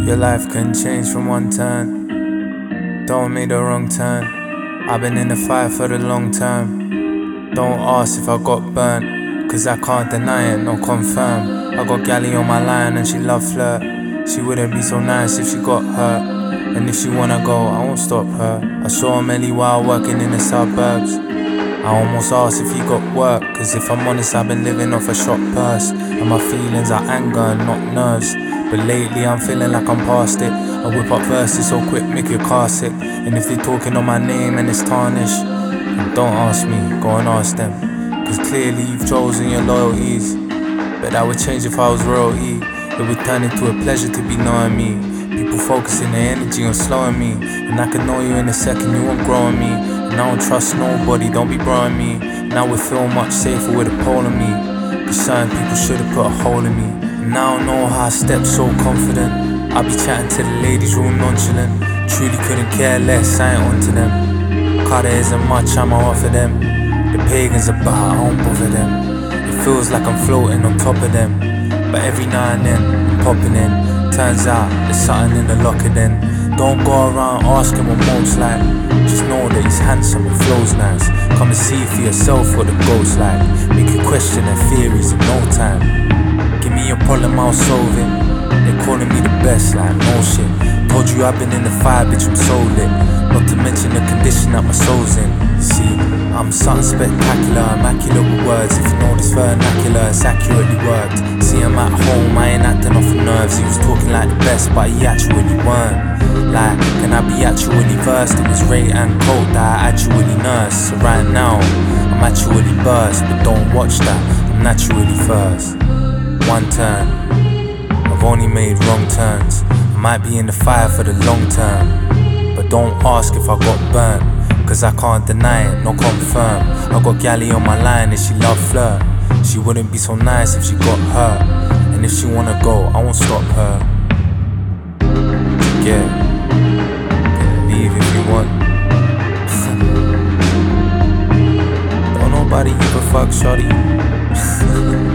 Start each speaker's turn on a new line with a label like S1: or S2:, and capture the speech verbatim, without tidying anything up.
S1: Your life can change from one turn. Don't make the wrong turn. I've been in the fight for the long term. Don't ask if I got burnt, cause I can't deny it, no confirm. I got galley on my line and she love flirt. She wouldn't be so nice if she got hurt. And if she wanna go, I won't stop her. I saw Melly while working in the suburbs. I almost asked if he got work, cause if I'm honest, I've been living off a short purse. And my feelings are anger and not nerves. But lately I'm feeling like I'm past it. I whip up verses so quick, make your car sick. And if they're talking on my name and it's tarnished, then don't ask me, go and ask them. Cause clearly you've chosen your loyalties. Bet that would change if I was royalty. It would turn into a pleasure to be knowing me. People focusing their energy on slowing me. And I can know you in a second, you won't grow on me. And I don't trust nobody, don't be broing me. And I would feel much safer with a pole on me. But certain people should've put a hole in me. And I don't know how I step so confident. I be chatting to the ladies real nonchalant. Truly couldn't care less, I ain't onto them. Cause there isn't much I'ma offer them. The pagans about, I don't bother them. It feels like I'm floating on top of them. But every now and then, I'm popping in. Turns out, there's something in the locker then. Don't go around asking what most like. Just know that he's handsome and flows nice. Come and see for yourself what the goat's like. Make you question their theories in no time. Give me your problem, I'll solve it. They're calling me the best, like no shit. Told you I've been in the fire, bitch, I'm so lit. Not to mention the condition that my soul's in. You see, I'm something spectacular, immaculate with words. If you know this vernacular, it's accurately worked. See, I'm at home, I ain't acting off the nerves. He was talking like the best, but he actually weren't. Like, can I be actually versed? It was Ray and Colt that I actually nursed. So right now, I'm actually burst. But don't watch that, I'm naturally first. One turn, I've only made wrong turns. I might be in the fire for the long term. But don't ask if I got burnt, cause I can't deny it, no confirm. I got galley on my line and she love flirt. She wouldn't be so nice if she got hurt. And if she wanna go, I won't stop her. Yeah, leave if you want. Don't nobody give a fuck, shorty.